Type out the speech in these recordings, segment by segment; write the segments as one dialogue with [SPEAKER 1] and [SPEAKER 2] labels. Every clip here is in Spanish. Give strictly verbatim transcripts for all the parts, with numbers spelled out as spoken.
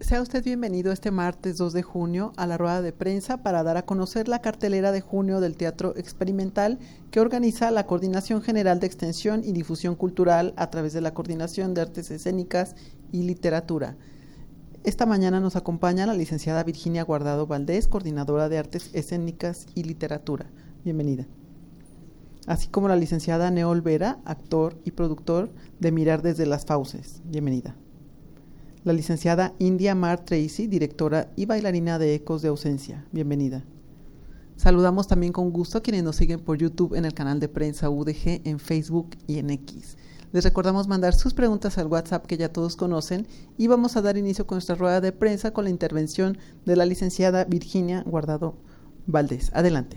[SPEAKER 1] Sea usted bienvenido este martes dos de junio a la rueda de prensa para dar a conocer la cartelera de junio del Teatro Experimental que organiza la Coordinación General de Extensión y Difusión Cultural a través de la Coordinación de Artes Escénicas y Literatura. Esta mañana nos acompaña la licenciada Virginia Guardado Valdés, coordinadora de Artes Escénicas y Literatura. Bienvenida. Así como la licenciada Neo Olvera, actor y productor de Mirar desde las Fauces. Bienvenida. La licenciada India Mar Tracy, directora y bailarina de Ecos de Ausencia. Bienvenida. Saludamos también con gusto a quienes nos siguen por YouTube en el canal de Prensa U D G, en Facebook y en X. Les recordamos mandar sus preguntas al WhatsApp que ya todos conocen y vamos a dar inicio con nuestra rueda de prensa con la intervención de la licenciada Virginia Guardado Valdés. Adelante.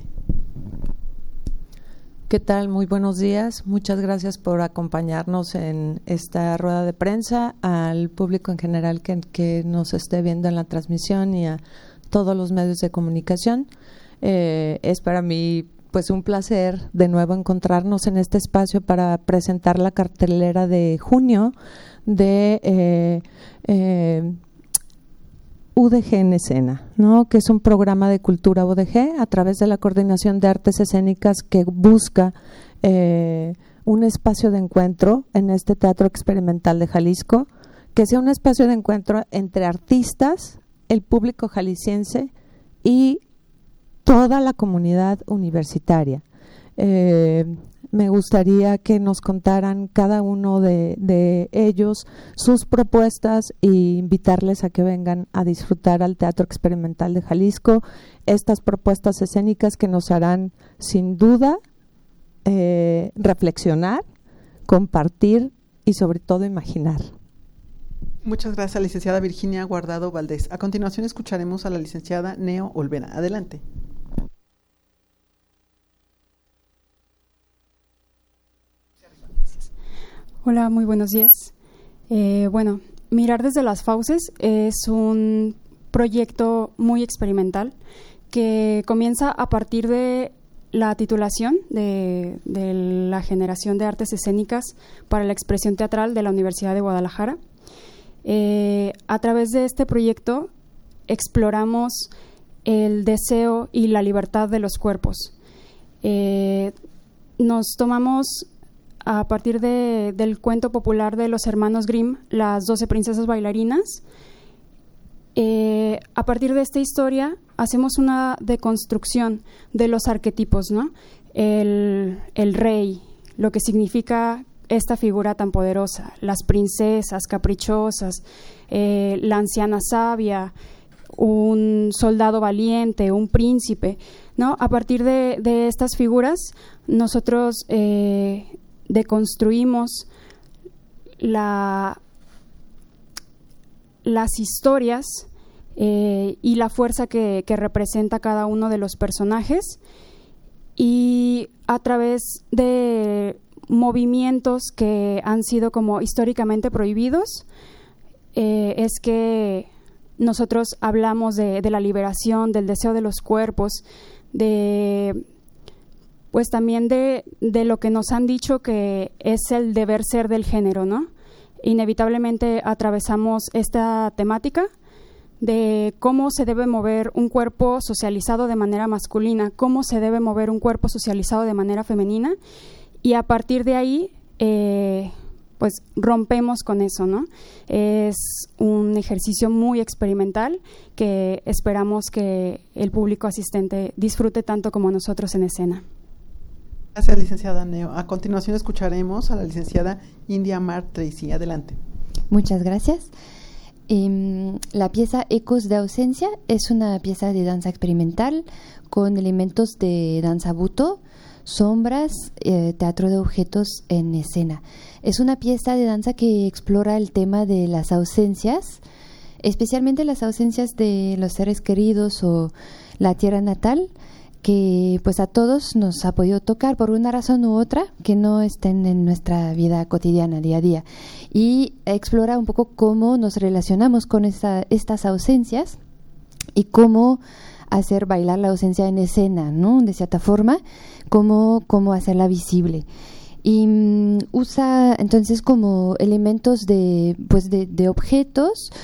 [SPEAKER 2] ¿Qué tal? Muy buenos días. Muchas gracias por acompañarnos en esta rueda de prensa, al público en general que, que nos esté viendo en la transmisión y a todos los medios de comunicación. Eh, es para mí pues un placer de nuevo encontrarnos en este espacio para presentar la cartelera de junio de eh, eh, U D G en Escena, ¿no? Que es un programa de cultura U D G a través de la Coordinación de Artes Escénicas que busca eh, un espacio de encuentro en este Teatro Experimental de Jalisco, que sea un espacio de encuentro entre artistas, el público jalisciense y toda la comunidad universitaria. Eh, me gustaría que nos contaran cada uno de, de ellos sus propuestas e invitarles a que vengan a disfrutar al Teatro Experimental de Jalisco estas propuestas escénicas que nos harán sin duda eh, reflexionar, compartir y sobre todo imaginar.
[SPEAKER 1] Muchas gracias, licenciada Virginia Guardado Valdés. A continuación escucharemos a la licenciada Neo Olvera. Adelante.
[SPEAKER 3] Hola, muy buenos días. Eh, bueno, Mirar desde las Fauces es un proyecto muy experimental que comienza a partir de la titulación de, de la Generación de Artes Escénicas para la Expresión Teatral de la Universidad de Guadalajara. Eh, a través de este proyecto exploramos el deseo y la libertad de los cuerpos. Eh, nos tomamos a partir de, del cuento popular de los hermanos Grimm, Las doce princesas bailarinas. Eh, a partir de esta historia hacemos una deconstrucción de los arquetipos, ¿no? El, el rey, lo que significa esta figura tan poderosa, las princesas caprichosas, eh, la anciana sabia, un soldado valiente, un príncipe, ¿no? A partir de, de estas figuras nosotros eh, deconstruimos la, las historias eh, y la fuerza que, que representa cada uno de los personajes, y a través de movimientos que han sido como históricamente prohibidos eh, es que nosotros hablamos de, de la liberación, del deseo de los cuerpos, de pues también de, de lo que nos han dicho que es el deber ser del género, ¿no? Inevitablemente atravesamos esta temática de cómo se debe mover un cuerpo socializado de manera masculina, cómo se debe mover un cuerpo socializado de manera femenina, y a partir de ahí eh, pues rompemos con eso, ¿no? Es un ejercicio muy experimental que esperamos que el público asistente disfrute tanto como nosotros en escena.
[SPEAKER 1] Gracias, licenciada Neo. A continuación escucharemos a la licenciada India Mar Tracy. Adelante.
[SPEAKER 4] Muchas gracias. Eh, la pieza Ecos de Ausencia es una pieza de danza experimental con elementos de danza buto, sombras, eh, teatro de objetos en escena. Es una pieza de danza que explora el tema de las ausencias, especialmente las ausencias de los seres queridos o la tierra natal, que pues a todos nos ha podido tocar por una razón u otra, que no estén en nuestra vida cotidiana, día a día, y explora un poco cómo nos relacionamos con esa, estas ausencias y cómo hacer bailar la ausencia en escena, ¿no? De cierta forma, cómo, cómo hacerla visible. Y um, usa entonces como elementos de, pues de, de objetos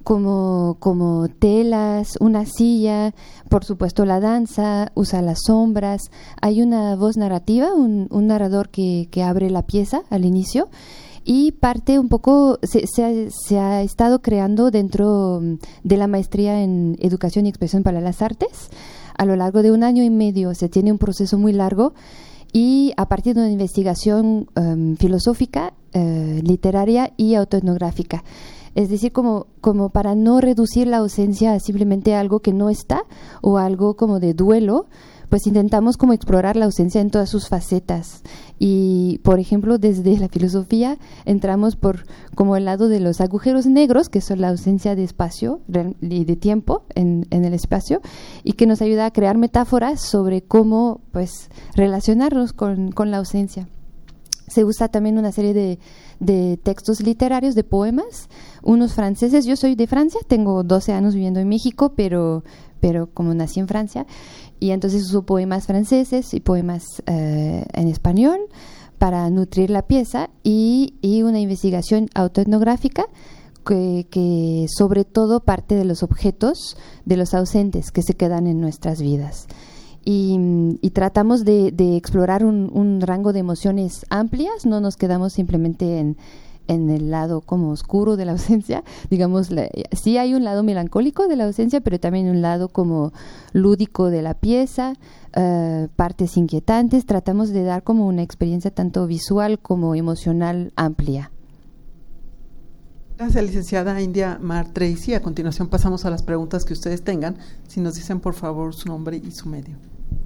[SPEAKER 4] como, como telas, una silla, por supuesto la danza, usa las sombras. Hay una voz narrativa, un, un narrador que, que abre la pieza al inicio y parte un poco, se, se, ha, se ha estado creando dentro de la maestría en Educación y Expresión para las Artes. A lo largo de un año y medio se tiene un proceso muy largo y a partir de una investigación um, filosófica, uh, literaria y autoetnográfica. Es decir, como, como para no reducir la ausencia a simplemente algo que no está o algo como de duelo, pues intentamos como explorar la ausencia en todas sus facetas. Y, por ejemplo, desde la filosofía entramos por como el lado de los agujeros negros, que son la ausencia de espacio y de tiempo en, en el espacio, y que nos ayuda a crear metáforas sobre cómo pues relacionarnos con, con la ausencia. Se usa también una serie de, de textos literarios, de poemas, unos franceses. Yo soy de Francia, tengo doce años viviendo en México, pero, pero como nací en Francia, y entonces uso poemas franceses y poemas eh, en español para nutrir la pieza, y, y una investigación autoetnográfica que, que sobre todo parte de los objetos de los ausentes que se quedan en nuestras vidas. Y, y tratamos de, de explorar un, un rango de emociones amplias, no nos quedamos simplemente en, en el lado como oscuro de la ausencia, digamos, la, sí hay un lado melancólico de la ausencia, pero también un lado como lúdico de la pieza, uh, partes inquietantes. Tratamos de dar como una experiencia tanto visual como emocional amplia.
[SPEAKER 1] Gracias, licenciada India Mar Tracy. A continuación pasamos a las preguntas que ustedes tengan. Si nos dicen, por favor, su nombre y su medio.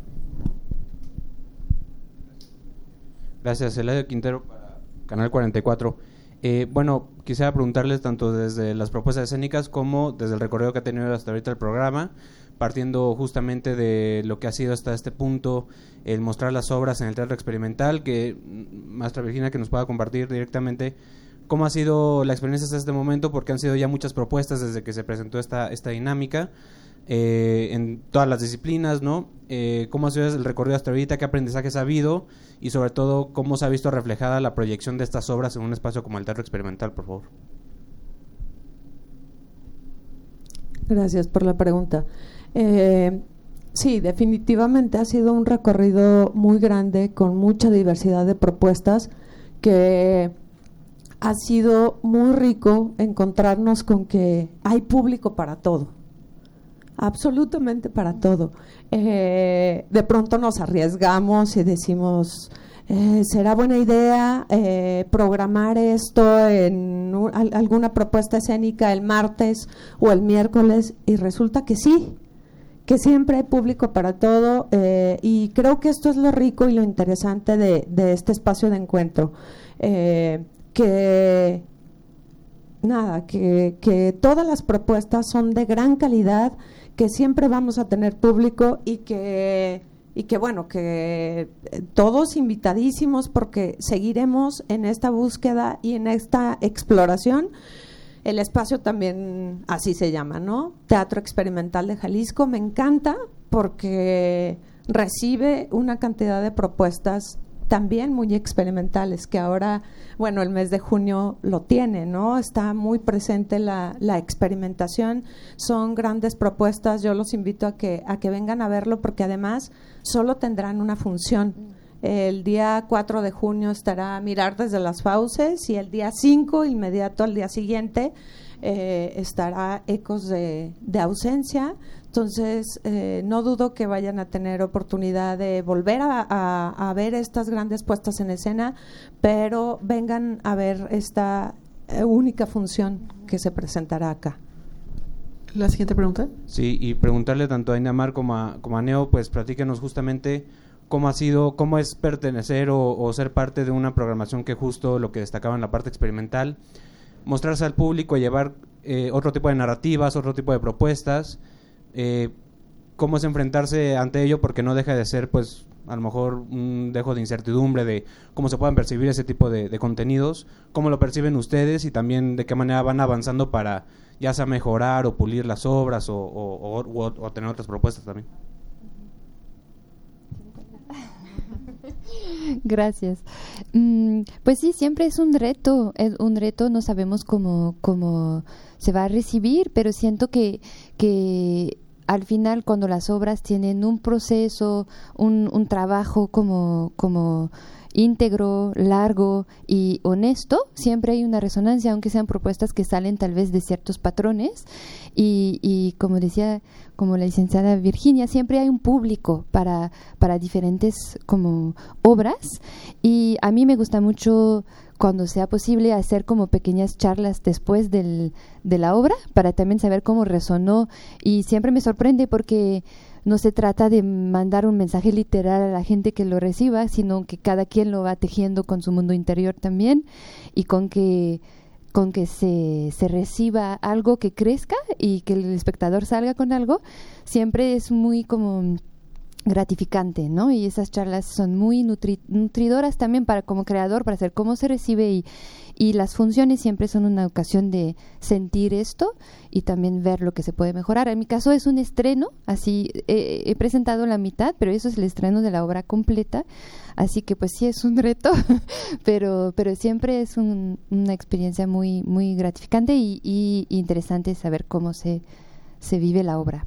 [SPEAKER 5] Gracias, Eladio Quintero para Canal cuarenta y cuatro. Eh, bueno, quisiera preguntarles tanto desde las propuestas escénicas como desde el recorrido que ha tenido hasta ahorita el programa, partiendo justamente de lo que ha sido hasta este punto el mostrar las obras en el teatro experimental, que maestra Virginia que nos pueda compartir directamente cómo ha sido la experiencia hasta este momento, porque han sido ya muchas propuestas desde que se presentó esta, esta dinámica eh, en todas las disciplinas, ¿no? Eh, cómo ha sido el recorrido hasta ahorita, qué aprendizajes ha habido y sobre todo cómo se ha visto reflejada la proyección de estas obras en un espacio como el teatro experimental, por favor.
[SPEAKER 2] Gracias por la pregunta. Eh, sí, definitivamente ha sido un recorrido muy grande con mucha diversidad de propuestas, que ha sido muy rico encontrarnos con que hay público para todo, absolutamente para todo. Eh, de pronto nos arriesgamos y decimos, eh, ¿será buena idea eh, programar esto en un, al, alguna propuesta escénica el martes o el miércoles? Y resulta que sí, que siempre hay público para todo, eh, y creo que esto es lo rico y lo interesante de, de este espacio de encuentro. Eh, que nada, que, que todas las propuestas son de gran calidad, que siempre vamos a tener público y que, y que bueno, que todos invitadísimos, porque seguiremos en esta búsqueda y en esta exploración. El espacio también así se llama, ¿no? Teatro Experimental de Jalisco. Me encanta porque recibe una cantidad de propuestas también muy experimentales, que ahora, bueno, el mes de junio lo tiene, ¿no? Está muy presente la, la experimentación, son grandes propuestas. Yo los invito a que, a que vengan a verlo, porque además solo tendrán una función. El día cuatro de junio estará Mirar desde las Fauces, y el día cinco, inmediato al día siguiente, eh, estará Ecos de, de Ausencia. Entonces, eh, no dudo que vayan a tener oportunidad de volver a, a, a ver estas grandes puestas en escena, pero vengan a ver esta eh, única función que se presentará acá.
[SPEAKER 1] ¿La siguiente pregunta?
[SPEAKER 5] Sí, y preguntarle tanto a Inamar como a, como a Neo, pues platíquenos justamente cómo ha sido, cómo es pertenecer o, o ser parte de una programación que justo lo que destacaba en la parte experimental, mostrarse al público, llevar eh, otro tipo de narrativas, otro tipo de propuestas. Eh, cómo es enfrentarse ante ello, porque no deja de ser pues a lo mejor un dejo de incertidumbre de cómo se puedan percibir ese tipo de, de contenidos, cómo lo perciben ustedes y también de qué manera van avanzando para ya sea mejorar o pulir las obras o, o, o, o, o tener otras propuestas también.
[SPEAKER 4] Gracias. Mm, pues sí, siempre es un reto, es un reto, no sabemos cómo, cómo se va a recibir, pero siento que, que al final cuando las obras tienen un proceso, un, un trabajo como, como íntegro, largo y honesto, siempre hay una resonancia, aunque sean propuestas que salen tal vez de ciertos patrones y, y como decía, como la licenciada Virginia, siempre hay un público para, para diferentes como obras y a mí me gusta mucho cuando sea posible hacer como pequeñas charlas después del, de la obra para también saber cómo resonó y siempre me sorprende porque no se trata de mandar un mensaje literal a la gente que lo reciba, sino que cada quien lo va tejiendo con su mundo interior también y con que, con que se, se reciba algo que crezca y que el espectador salga con algo, siempre es muy como gratificante, ¿no? Y esas charlas son muy nutri- nutridoras también para como creador, para saber cómo se recibe y, y las funciones siempre son una ocasión de sentir esto y también ver lo que se puede mejorar. En mi caso es un estreno, así eh, he presentado la mitad, pero eso es el estreno de la obra completa, así que pues sí es un reto, pero pero siempre es un, una experiencia muy muy gratificante y, y interesante saber cómo se, se vive la obra.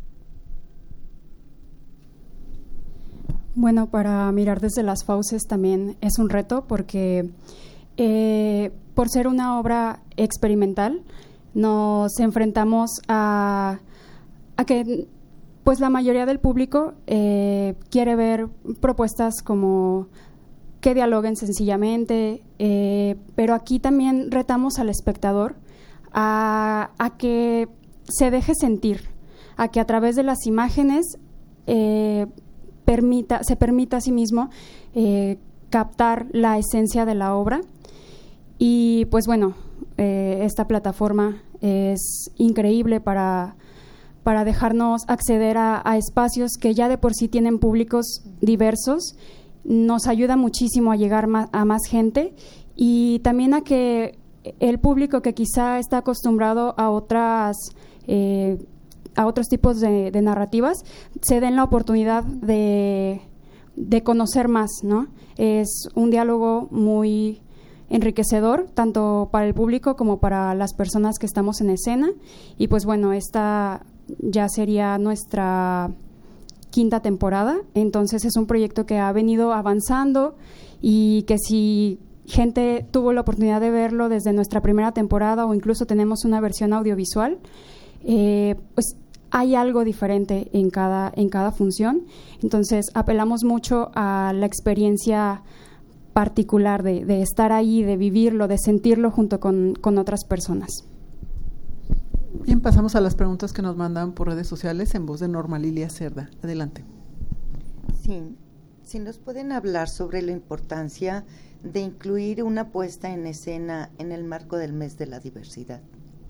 [SPEAKER 3] Bueno, para mirar desde las fauces también es un reto porque eh, por ser una obra experimental nos enfrentamos a, a que pues la mayoría del público eh, quiere ver propuestas como que dialoguen sencillamente, eh, pero aquí también retamos al espectador a, a que se deje sentir, a que a través de las imágenes eh, Permita, se permita a sí mismo eh, captar la esencia de la obra y pues bueno, eh, esta plataforma es increíble para, para dejarnos acceder a, a espacios que ya de por sí tienen públicos diversos, nos ayuda muchísimo a llegar ma- a más gente y también a que el público que quizá está acostumbrado a otras eh, a otros tipos de, de narrativas, se den la oportunidad de, de conocer más, ¿no? Es un diálogo muy enriquecedor, tanto para el público como para las personas que estamos en escena. Y pues bueno, esta ya sería nuestra quinta temporada, entonces es un proyecto que ha venido avanzando y que si gente tuvo la oportunidad de verlo desde nuestra primera temporada o incluso tenemos una versión audiovisual, Eh, pues hay algo diferente en cada, en cada función. Entonces apelamos mucho a la experiencia particular de, de estar ahí, de vivirlo, de sentirlo junto con, con otras personas.
[SPEAKER 1] Bien, pasamos a las preguntas que nos mandan por redes sociales en voz de Norma Lilia Cerda. Adelante.
[SPEAKER 6] Sí, si nos pueden hablar sobre la importancia de incluir una puesta en escena en el marco del mes de la diversidad.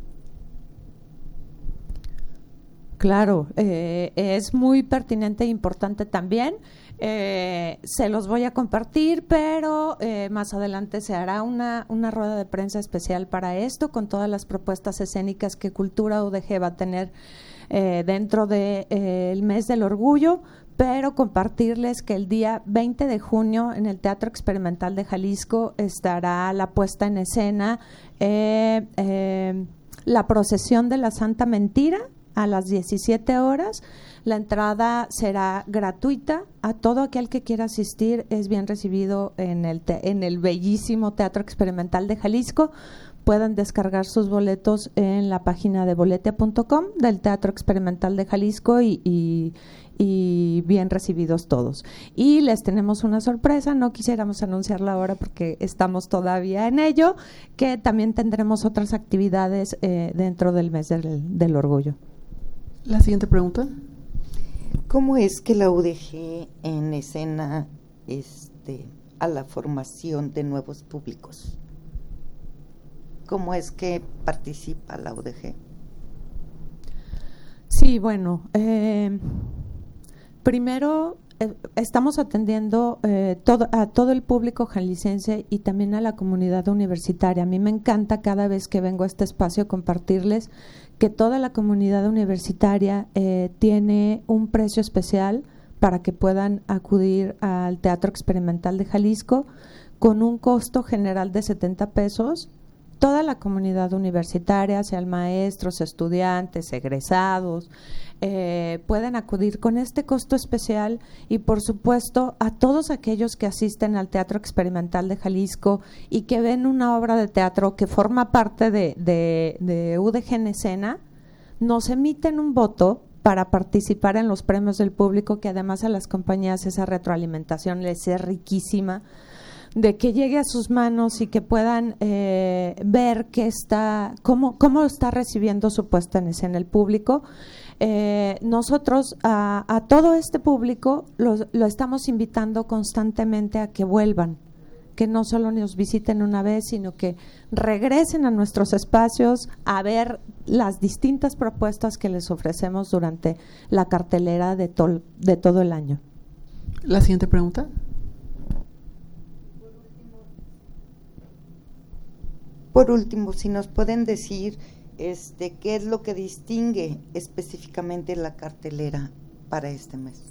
[SPEAKER 2] Claro, eh, es muy pertinente e importante también. Eh, se los voy a compartir, pero eh, más adelante se hará una, una rueda de prensa especial para esto, con todas las propuestas escénicas que Cultura U D G va a tener eh, dentro del de, eh, mes del orgullo, pero compartirles que el día veinte de junio en el Teatro Experimental de Jalisco estará la puesta en escena eh, eh, La Procesión de la Santa Mentira, a las diecisiete horas. La entrada será gratuita. A todo aquel que quiera asistir es bien recibido en el, te- en el bellísimo Teatro Experimental de Jalisco. Pueden descargar sus boletos en la página de boletia punto com del Teatro Experimental de Jalisco y, y, y bien recibidos todos. Y les tenemos una sorpresa, no quisiéramos anunciarla ahora porque estamos todavía en ello, que también tendremos otras actividades eh, dentro del mes del, del orgullo.
[SPEAKER 1] La siguiente pregunta.
[SPEAKER 6] ¿Cómo es que la U D G en escena este, a la formación de nuevos públicos? ¿Cómo es que participa la U D G?
[SPEAKER 2] Sí, bueno, eh, primero eh, estamos atendiendo eh, todo, a todo el público jalisciense y también a la comunidad universitaria. A mí me encanta cada vez que vengo a este espacio compartirles que toda la comunidad universitaria eh, tiene un precio especial para que puedan acudir al Teatro Experimental de Jalisco con un costo general de setenta pesos toda la comunidad universitaria, sean maestros, estudiantes, egresados, eh, pueden acudir con este costo especial y, por supuesto, a todos aquellos que asisten al Teatro Experimental de Jalisco y que ven una obra de teatro que forma parte de, de, de U D G en Escena, nos emiten un voto para participar en los premios del público, que además a las compañías esa retroalimentación les es riquísima, de que llegue a sus manos y que puedan eh, ver que está, cómo, cómo está recibiendo su puesta en escena el público. Eh, nosotros a, a todo este público lo, lo estamos invitando constantemente a que vuelvan, que no solo nos visiten una vez, sino que regresen a nuestros espacios a ver las distintas propuestas que les ofrecemos durante la cartelera de, to- de todo el año.
[SPEAKER 1] La siguiente pregunta.
[SPEAKER 6] Por último, si nos pueden decir este, qué es lo que distingue específicamente la cartelera para este mes.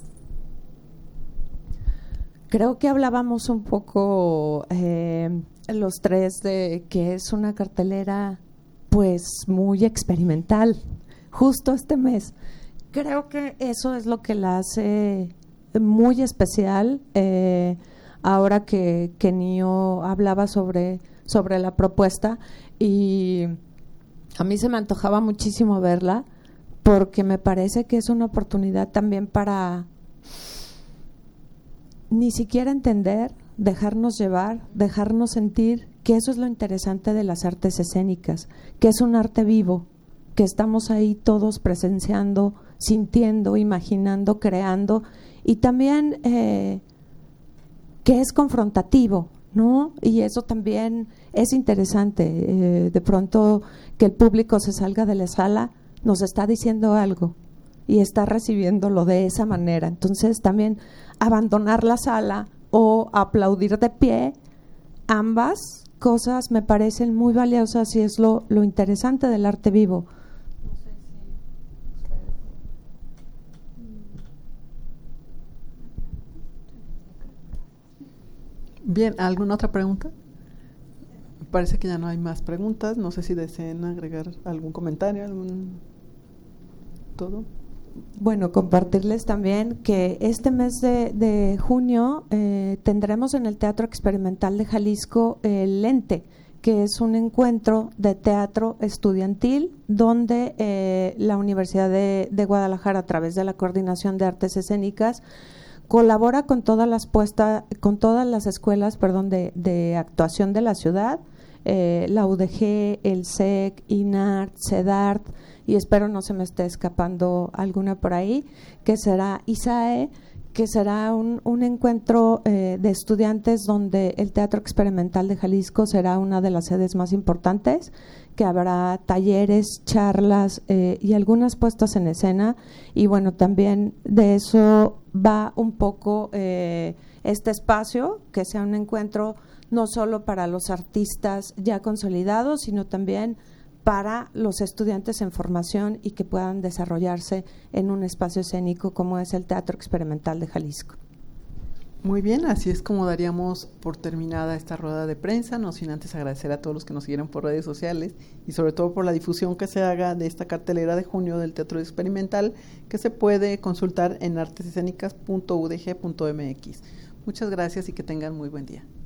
[SPEAKER 2] Creo que hablábamos un poco eh, los tres de que es una cartelera pues muy experimental, justo este mes. Creo que eso es lo que la hace muy especial. Eh, ahora que, que Nio hablaba sobre, sobre la propuesta, y a mí se me antojaba muchísimo verla porque me parece que es una oportunidad también para ni siquiera entender, dejarnos llevar, dejarnos sentir, que eso es lo interesante de las artes escénicas, que es un arte vivo, que estamos ahí todos presenciando, sintiendo, imaginando, creando, y también eh, que es confrontativo, ¿no? Y eso también es interesante. Eh, de pronto que el público se salga de la sala nos está diciendo algo y está recibiéndolo de esa manera. Entonces también abandonar la sala o aplaudir de pie, ambas cosas me parecen muy valiosas y es lo, lo interesante del arte vivo.
[SPEAKER 1] Bien, ¿alguna otra pregunta? Parece que ya no hay más preguntas. No sé si deseen agregar algún comentario, algún todo.
[SPEAKER 2] Bueno, compartirles también que este mes de, de junio eh, tendremos en el Teatro Experimental de Jalisco el Lente, que es un encuentro de teatro estudiantil donde eh, la Universidad de, de Guadalajara, a través de la Coordinación de Artes Escénicas, colabora con todas las puestas, con todas las escuelas, perdón, de, de actuación de la ciudad, eh, la U D G, el S E C, INART, CEDART, y espero no se me esté escapando alguna por ahí, que será ISAE, que será un, un encuentro eh, de estudiantes donde el Teatro Experimental de Jalisco será una de las sedes más importantes, que habrá talleres, charlas eh, y algunas puestas en escena, y bueno, también de eso va un poco eh, este espacio, que sea un encuentro no solo para los artistas ya consolidados, sino también para los estudiantes en formación y que puedan desarrollarse en un espacio escénico como es el Teatro Experimental de Jalisco.
[SPEAKER 1] Muy bien, así es como daríamos por terminada esta rueda de prensa, no sin antes agradecer a todos los que nos siguieron por redes sociales y sobre todo por la difusión que se haga de esta cartelera de junio del Teatro Experimental, que se puede consultar en artes escénicas punto u d g punto m x. Muchas gracias y que tengan muy buen día.